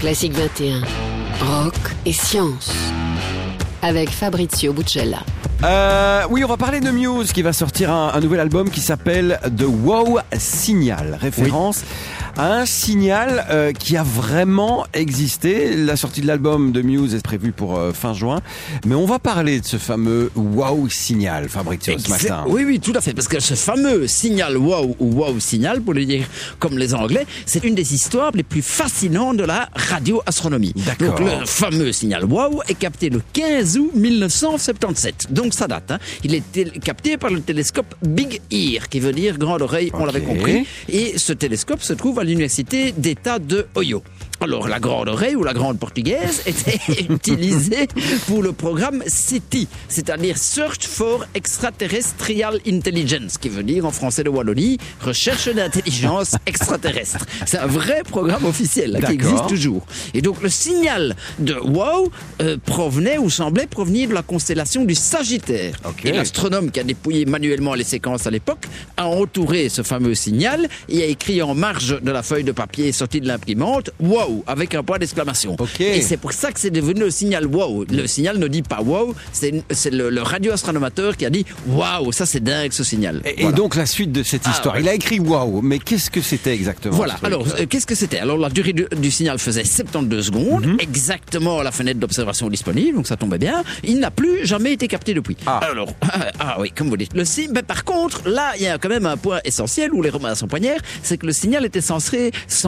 Classique 21. Rock et science. Avec Fabrizio Buccella. Oui, on va parler de Muse qui va sortir un nouvel album qui s'appelle The Wow Signal. Référence à un signal qui a vraiment existé. La sortie de l'album de Muse est prévue pour fin juin. Mais on va parler de ce fameux Wow Signal, Fabrizio, ce matin. Oui, tout à fait. Parce que ce fameux signal wow ou wow signal, pour le dire comme les Anglais, c'est une des histoires les plus fascinantes de la radioastronomie. D'accord. Donc le fameux signal wow est capté le 15 août 1977. Donc ça date. Il est capté par le télescope Big Ear, qui veut dire grande oreille, on l'avait compris. Et ce télescope se trouve à l'université d'État de Ohio. Alors, la grande oreille ou la grande portugaise était utilisée pour le programme SETI, c'est-à-dire Search for Extraterrestrial Intelligence, qui veut dire en français de Wallonie, recherche d'intelligence extraterrestre. C'est un vrai programme officiel qui existe toujours. Et donc, le signal de WOW provenait ou semblait provenir de la constellation du Sagittaire. Et l'astronome qui a dépouillé manuellement les séquences à l'époque a entouré ce fameux signal et a écrit en marge de la feuille de papier sortie de l'imprimante « WOW » avec un point d'exclamation. Et c'est pour ça que c'est devenu le signal wow. Le signal ne dit pas wow, c'est le radioastronomateur qui a dit waouh, ça c'est dingue ce signal. Et donc la suite de cette histoire, il a écrit wow, mais qu'est-ce que c'était exactement? Voilà, alors qu'est-ce que c'était? Alors la durée du signal faisait 72 secondes, exactement à la fenêtre d'observation disponible, donc ça tombait bien. Il n'a plus jamais été capté depuis. Alors, oui, comme vous dites. Par contre, là, il y a quand même un point essentiel où les Romains sont poignards, c'est que le signal était centré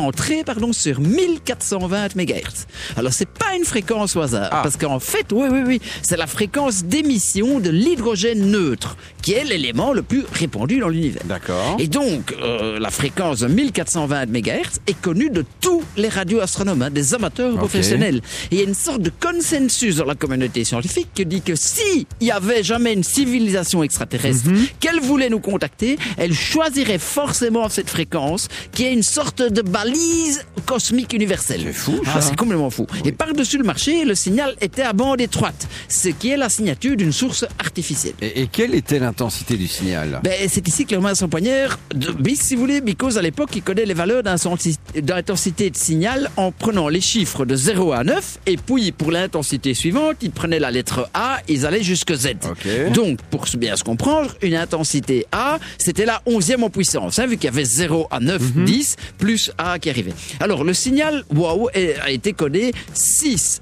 sur 1420 MHz. Alors, c'est pas une fréquence au hasard, parce qu'en fait, oui, c'est la fréquence d'émission de l'hydrogène neutre, qui est l'élément le plus répandu dans l'univers. D'accord. Et donc, la fréquence de 1420 MHz est connue de tous les radioastronomes, des amateurs professionnels. Et il y a une sorte de consensus dans la communauté scientifique qui dit que si il y avait jamais une civilisation extraterrestre qu'elle voulait nous contacter, elle choisirait forcément cette fréquence qui est une sorte de balise cosmique universelle. C'est fou, ça. C'est complètement fou. Et par-dessus le marché, le signal était à bande étroite, ce qui est la signature d'une source artificielle. Et quelle était l'intensité du signal? C'est ici que les Romains sont poignards de bis, si vous voulez, because à l'époque, ils connaissaient les valeurs d'intensité de signal en prenant les chiffres de 0 à 9, et puis pour l'intensité suivante, ils prenaient la lettre A, ils allaient jusque Z. Donc, pour bien se comprendre, une intensité A, c'était la 11e en puissance, vu qu'il y avait 0 à 9, 10, plus A qui arrivait. Alors, le signal wow a été codé 6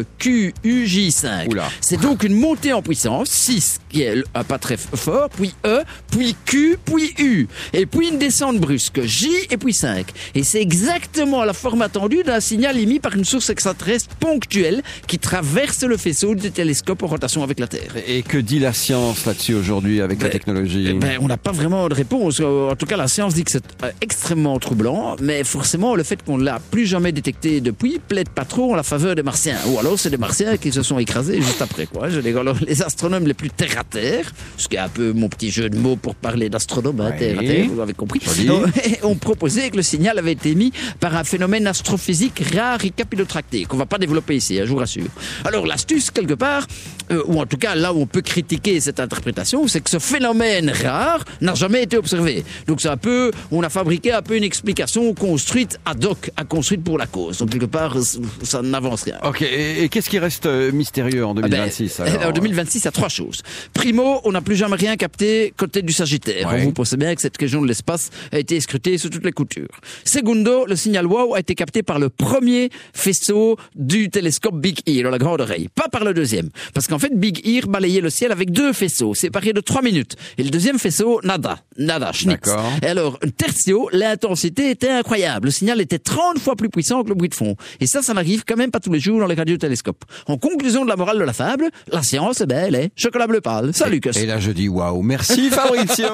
EQUJ5. C'est donc une montée en puissance, 6 qui est pas très fort, puis E, puis Q, puis U, et puis une descente brusque, J et puis 5. Et c'est exactement la forme attendue d'un signal émis par une source extraterrestre ponctuelle qui traverse le faisceau du télescope en rotation avec la Terre. Et que dit la science là-dessus aujourd'hui avec la technologie? On n'a pas vraiment de réponse. En tout cas, la science dit que c'est extrêmement troublant, mais forcément, le fait qu'on ne l'a plus jamais détecté depuis plaide pas trop en la faveur des Martiens. Ou alors, c'est des Martiens qui se sont écrasés juste après, quoi. Alors, les astronomes les plus terre à terre, ce qui est un peu mon petit jeu de mots pour parler d'astronome, terre à terre, vous l'avez compris, ont proposé que le signal avait été émis par un phénomène astrophysique rare et capillotracté, qu'on va pas développer ici, je vous rassure. Alors, l'astuce, quelque part, ou en tout cas, là où on peut critiquer cette interprétation, c'est que ce phénomène rare n'a jamais été observé. Donc, c'est un peu, on a fabriqué un peu une explication construite ad hoc, construite pour la cause. Donc, quelque part, ça n'avance rien. Et qu'est-ce qui reste mystérieux en 2026 En 2026, il y a 3 choses. Primo, on n'a plus jamais rien capté côté du Sagittaire. Vous pensez bien que cette région de l'espace a été scrutée sous toutes les coutures. Segundo, le signal wow a été capté par le premier faisceau du télescope Big Ear, la grande oreille. Pas par le deuxième. Parce qu'en fait, Big Ear balayait le ciel avec 2 faisceaux, séparés de 3 minutes. Et le deuxième faisceau, nada, schnitz. Et alors, tertio, l'intensité était incroyable. Le signal était 30 fois plus puissant que le bruit de fond. Et ça n'arrive quand même pas tous les jours dans les radiotélescopes. En conclusion de la morale de la fable, la science, elle est chocolat bleu pâle. Salut, Cus. Et là, je dis waouh. Merci, Fabrizio.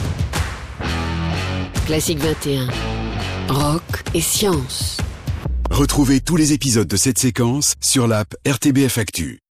Classique 21. Rock et science. Retrouvez tous les épisodes de cette séquence sur l'app RTBF Actu.